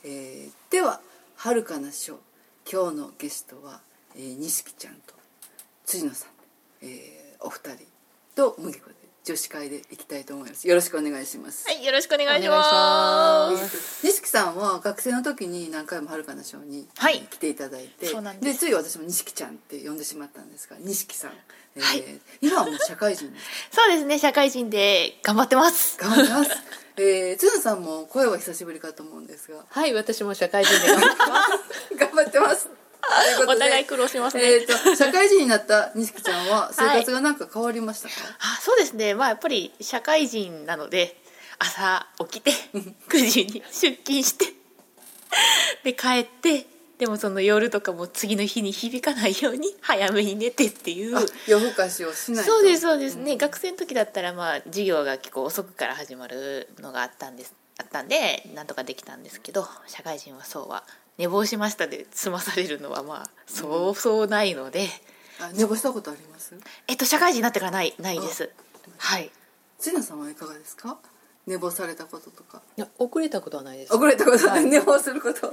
では遥かな書、今日のゲストは錦ちゃんと辻野さん、お二人と麦子で女子会で行きたいと思います。よろしくお願いします。 はい、よろしくお願いします。 錦さんは学生の時に何回も遥かな書に、来ていただいて、でつい私も錦ちゃんって呼んでしまったんですが、錦さん、今はもう社会人ですそうですね、社会人で頑張ってます。 頑張ってます。つなさんも声は久しぶりかと思うんですが、 はい、私も社会人で頑張ってます頑張ってますお互い苦労しますね。 社会人になった錦ちゃんは生活が何か変わりましたか？ そうですね、やっぱり社会人なので朝起きて9時に出勤してで帰って、でもその夜とかも次の日に響かないように早めに寝てっていう、 夜更かしをしないと。 そうですそうですね、学生の時だったら授業が結構遅くから始まるのがあったんでなんとかできたんですけど、社会人はそうは寝坊しましたで済まされるのはそうそうないので。 寝坊したことあります？ 社会人になってからないです。はい。 千奈さんはいかがですか？寝坊されたこととか。 いや、遅れたことはないです。 遅れたことは、寝坊することは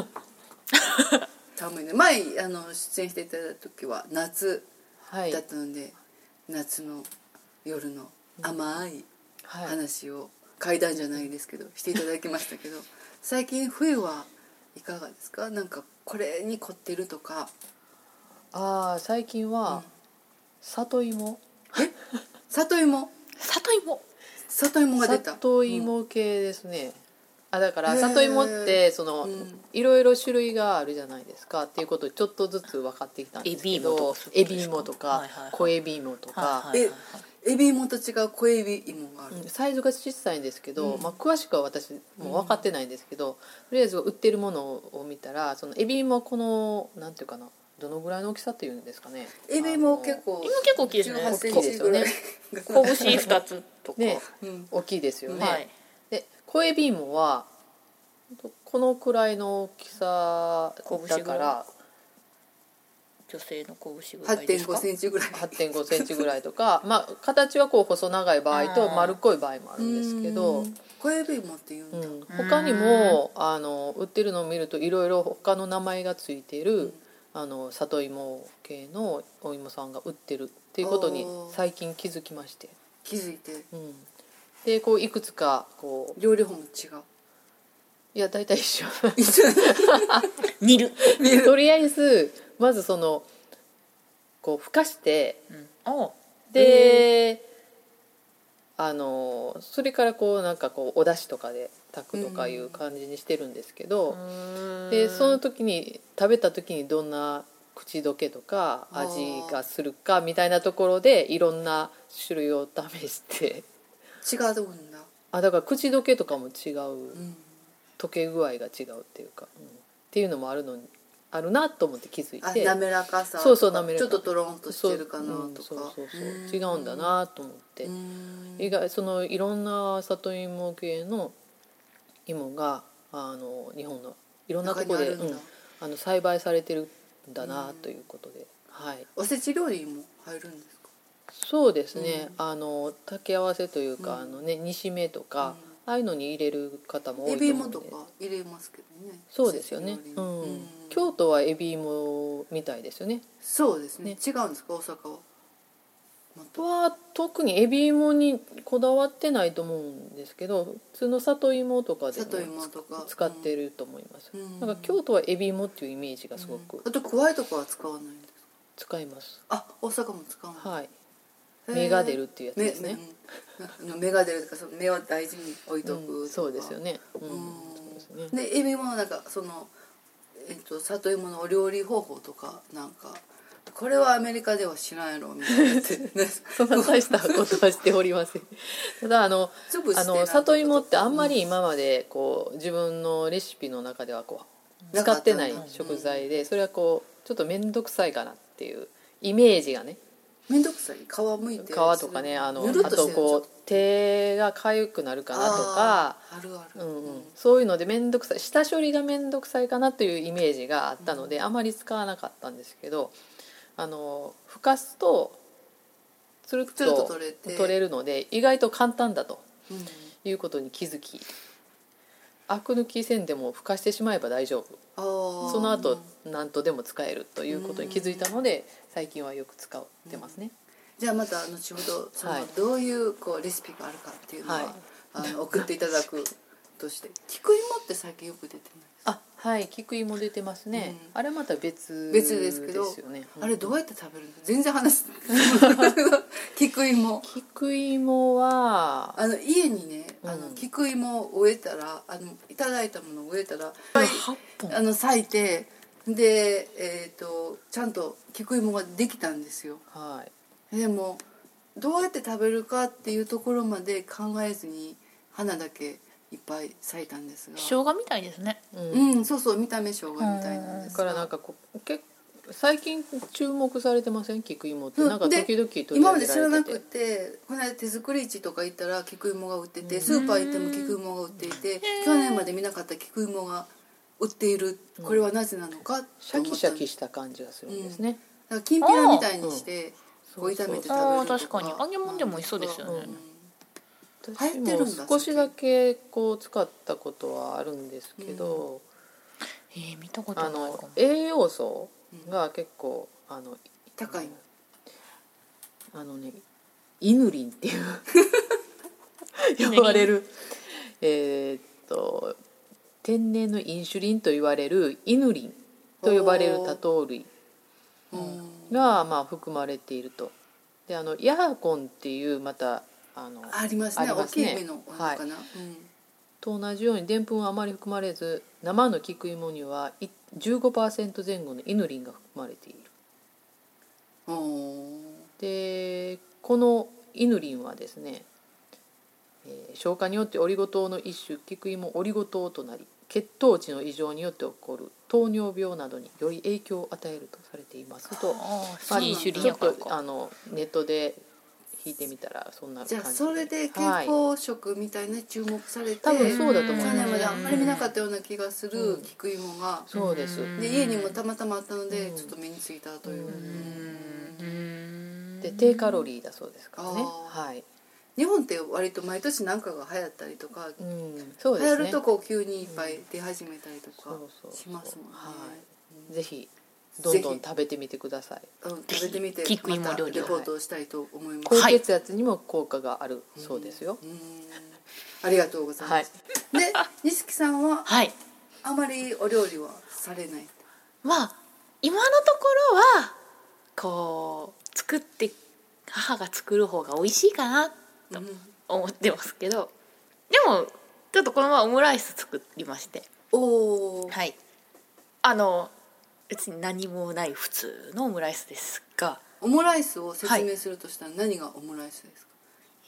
寒いね。前出演していただいた時は夏だったので、夏の夜の甘い話を、怪談じゃないですけどしていただきましたけど、最近冬はいかがですか？なんかこれに凝ってるとか。 最近は、里芋。 里芋が出た。 里芋系ですね。だから里芋っていろいろ種類があるじゃないですかっていうことをちょっとずつ分かってきたんですけど、エビ芋とか小エビ芋とか、 エビ芋と違う小エビ芋がある。 サイズが小さいんですけど、詳しくは私も分かってないんですけど、とりあえず売ってるものを見たら、そのエビ芋このなんていうかな、どのぐらいの大きさっていうんですかね。 エビも結構大きいですね。 18センチぐらい。 拳2つとか。 ね、大きいですよね。で、小エビ芋はこのくらいの大きさだから、 女性の拳ぐらいですか？ 8.5 センチぐらい。 8.5 センチぐらいとか、形はこう細長い場合と丸っこい場合もあるんですけど、 小エビ芋っていうんだ。 他にも売ってるのを見るといろいろ他の名前がついている。里芋系のお芋さんが売ってるっていうことに最近気づきまして、 気づいて、 でこういくつかこう料理法も違う。 いや大体一緒煮るとりあえずまずこうふかして、でそれからこうなんかこうお出汁とかで炊くとかいう感じにしてるんですけど、でその時に食べた時にどんな口どけとか味がするかみたいなところでいろんな種類を試して違うんだ。 だから口どけとかも違う、溶け具合が違うっていうか、っていうのもあるなと思って気づいて、 滑らかさ、 そう滑らか、 ちょっとトロンとしてるかなとか、 違うんだなと思って、意外いろんな里芋系の芋が日本のいろんなところで栽培されてるんだなということで、 おせち料理も入るんですか？ そうですね、炊き合わせというか、煮しめとか、ああいうのに入れる方も多いと思うので。 エビ芋とか入れますけどね。 そうですよね、京都はエビ芋みたいですよね。 そうですね。違うんですか、大阪は特にエビ芋にこだわってないと思うんですけど、普通の里芋とかでも使ってると思います。なんか京都はエビ芋っていうイメージがすごく、 あとくわいとかは使わないんですか？ 使います。 大阪も使うの？ はい、芽が出るっていうやつですね。 芽が出るとか、芽を大事に置いとくとか、 そうですよね。 でエビもなんか里芋のお料理方法とか、なんかこれはアメリカでは知らんやろみたいなそんな大したことはしておりません。ただ里芋ってあんまり今までこう自分のレシピの中ではこう使ってない食材で、それはこうちょっと面倒くさいかなっていうイメージがね。 面倒くさい？皮むいて皮とかね、あとこう手が痒くなるかなとか、そういうので面倒くさい、下処理が面倒くさいかなというイメージがあったので、あまり使わなかったんですけど、ふかすとつるっと取れるので意外と簡単だということに気づき、 アク抜きせんでもふかしてしまえば大丈夫、その後何とでも使えるということに気づいたので、最近はよく使ってますね。 じゃあまた後ほどどういうレシピがあるかっていうのは、送っていただくとして、菊芋って最近よく出てないですか？ はい、菊芋出てますね、あれまた別ですけど、 ですよね、 あれどうやって食べるの？全然話菊芋は家にね、菊芋を植えたらいただいたものを植えたら8本咲いて、でちゃんと菊芋ができたんですよ。でもどうやって食べるかっていうところまで考えずに花だけいっぱい咲いたんですが、 生姜みたいですね。 そうそう、見た目生姜みたいなんですが、 だからなんか最近注目されてません？菊芋ってなんか時々取り上げられてて、 今まで知らなくて、この間手作り市とか行ったら菊芋が売ってて、スーパー行っても菊芋が売っていて、去年まで見なかった菊芋が売っている。これはなぜなのかシャキシャキした感じがするんですね。 だからきんぴらみたいにして炒めて食べるとか。 確かに揚げ物でも美味しそうですよね。 私も少しだけ使ったことはあるんですけど、 見たことないかも。 栄養素が結構高いイヌリンっていう呼ばれる天然のインシュリンと言われるイヌリンと呼ばれる多糖類が含まれていると。でヤーコンっていうまたありますね。大きい目のかな、 と同じようにでんぷんはあまり含まれず、生の菊芋には 15% 前後のイヌリンが含まれている。でこのイヌリンはですね、消化によってオリゴ糖の一種菊芋オリゴ糖となり、血糖値の異常によって起こる糖尿病などにより影響を与えるとされていますと、 いい種類ちょっとネットで引いてみたらそんな感じで。 じゃあそれで健康食みたいな注目されて、 多分そうだと思います。 去年まであんまり見なかったような気がする菊芋が、 そうです。 で家にもたまたまあったのでちょっと目についたという。 で低カロリーだそうですからね。 日本って割と毎年何かが流行ったりとか、 そうですね、 流行ると急にいっぱい出始めたりとかしますもんね。 ぜひどんどん食べてみてください。 食べてみて菊芋料理レポートをしたいと思います。 高血圧にも効果があるそうですよ。 ありがとうございます。で錦さんはあまりお料理はされない？ 今のところは作って母が作る方が美味しいかなと思ってますけど、でもちょっとこの前オムライス作りまして、別に何もない普通のオムライスですが、 オムライスを説明するとしたら何がオムライスですか？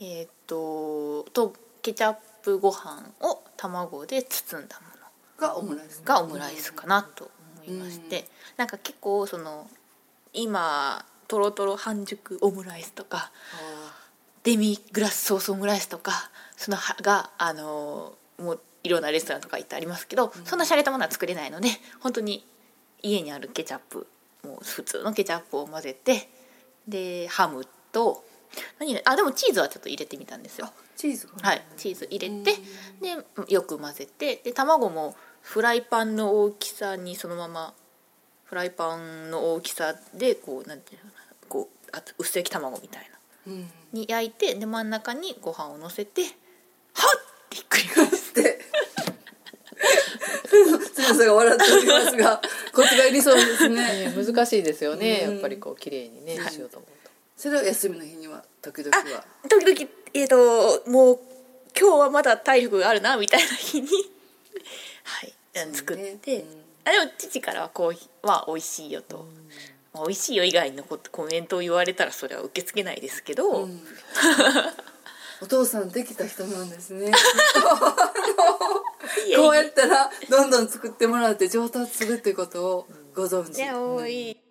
ケチャップご飯を卵で包んだものがオムライスがオムライスかなと思いまして、なんか結構今トロトロ半熟オムライスとかデミグラスソースオムライスとかがもういろんなレストランとか行ってありますけど、そんな洒落たものは作れないので、本当に家にあるケチャップ、もう普通のケチャップを混ぜて、でハムとでもチーズはちょっと入れてみたんですよ。 チーズ入れて、でよく混ぜて、で卵もフライパンの大きさにそのままフライパンの大きさでなんていうのかな、薄焼き卵みたいな、に焼いて、で真ん中にご飯を乗せて、はっってひっくり返して津山さんが笑っておりますが、コツがいりそうですね。 難しいですよね、やっぱり綺麗にね、しようと思うと。 それは休みの日には時々 もう今日はまだ体力があるなみたいな日に作って、でも父からはコーヒーは美味しいよと、美味しいよ以外のコメントを言われたらそれは受け付けないですけど、 お父さんできた人なんですね。こうやったらどんどん作ってもらって上達するっていうことをご存知。 多い